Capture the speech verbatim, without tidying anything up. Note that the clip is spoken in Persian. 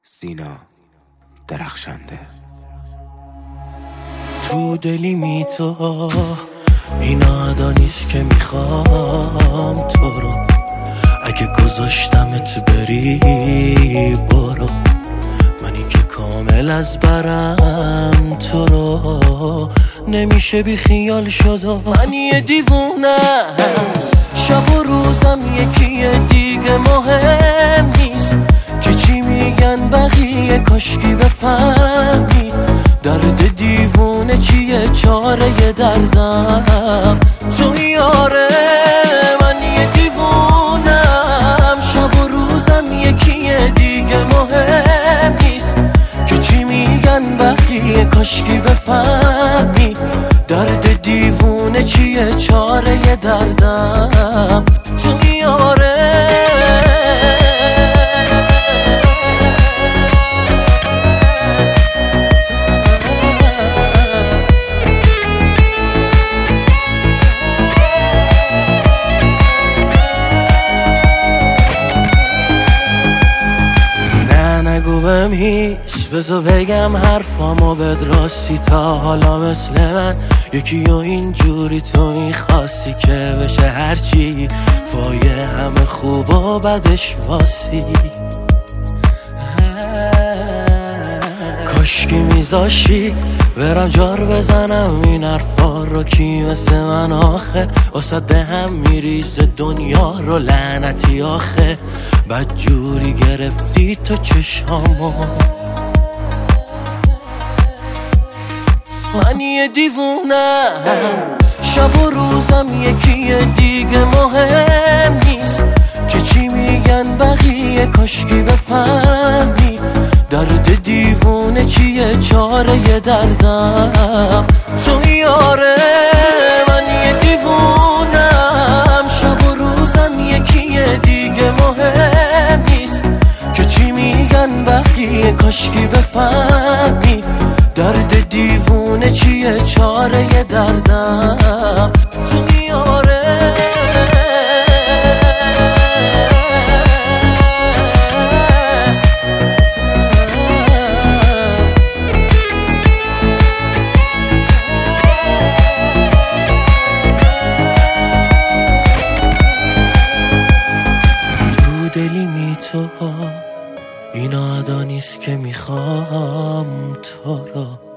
سینا درخشنده. تو دلی می تو این ادا نیست که میخوام تو رو، اگه گذاشتمت بری برو، منی که کامل از برم تو رو نمیشه بی خیال شد و من یه دیوونه، شب و روزم یکیه دیگه مهم نیست که چی میگن بقیه، کاشکی بفهمی درد دیوونه چیه، چاره دردم تو یاره. من یه دیوونم، شب و روزم یکیه دیگه مهم نیست که چی میگن بقیه، کاشکی بفهمی درد دیوونه چیه، چاره دردم تو یاره. نگو بهم هیچ، بذار بگم حرفامو بد راستی، تا حالا مثل من یکی و اینجوری تو میخواستی که بشه هرچی فایه همه خوب و بدش واسی. کاشکی میذاشی برم جار بزنم این حرفا رو، کی مثل من آخه واسد به هم میریزه دنیا رو، لعنتی آخه بد جوری گرفتی تو چشامو. من یه دیوونم، شب و روزم یکیه دیگه مهم نیست که چی میگن بقیه، کاشکی بفهمی درد دیوونه چیه، چاره دردم تو یاره. من یه دیوونم، شب و روزم یکیه دیگه مهم نیست که چی میگن بقیه، کاشکی بفهمی درد دیوونه چیه، چاره دردم تو یاره. دلی می تو این ادا نیست که میخوام تو رو،